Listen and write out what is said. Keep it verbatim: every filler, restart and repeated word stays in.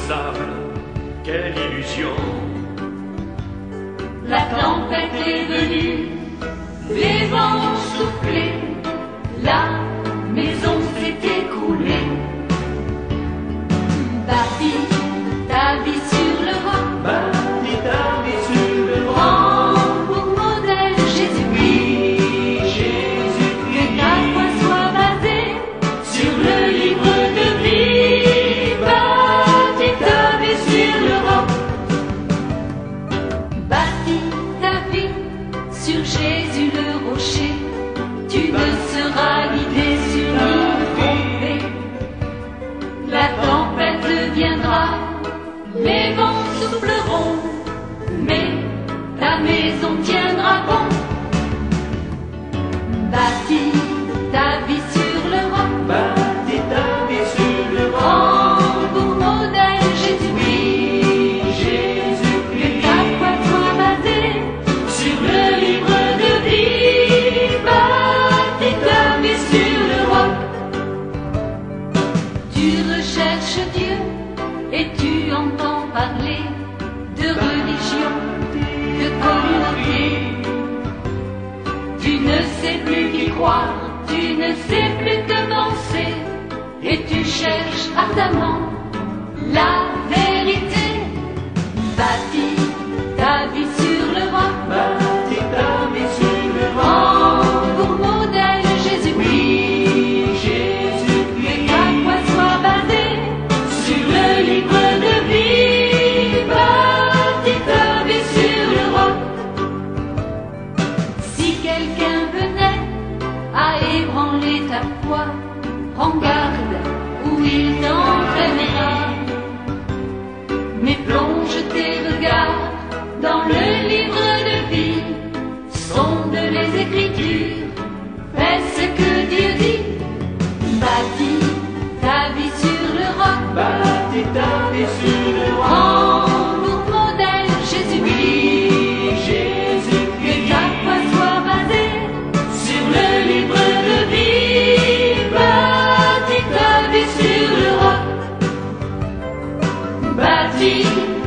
sable, quelle illusion. La tempête est venue, les vents ont soufflé, la maison s'est écroulée. Bâtis ta vie sur le roc, Bâtis ta vie sur le roc. prends pour modèle Jésus-Christ. Oui, Jésus-Christ. Que ta foi soit basée sur le livre de vie. Bâtis ta vie sur le roc. Bâtis ta vie sur Jésus le rocher. Tu ne seras ni déçu ni trompé. La tempête viendra, les vents souffleront, mais ta maison tiendra bon. Bâtis ta vie sur le roc, Bâtis ta vie sur le roc. prends pour modèle Jésus-Christ. Oui, Que Jésus-Christ. ta foi soit basée sur le livre de vie. Bâtis ta vie sur le roc. Tu recherches Dieu et tu entends parler de religion, de communauté. Tu ne sais plus qui croire, tu ne sais plus que penser, et tu cherches ardemment la vérité. Bâtis ta vie sur le roc, Bâtis ta vie sur le roc. prends pour modèle Jésus-Christ. Oui, Que Jésus-Christ. ta foi soit basée sur le livre de vie. Bâtis ta vie sur le roc. Si quelqu'un venait à ébranler ta foi, prends garde où il t'entraînera. Mais plonge tes regards dans le livre de vie. Sonde les Écritures, fais ce que Dieu dit. Bâtis ta vie sur le roc, Bâtis ta vie sur le roc. prends pour modèle Jésus-Christ. Oui, Que Jésus-Christ. ta foi soit basée sur le livre de vie. Bâtis ta vie sur le roc. Bâtis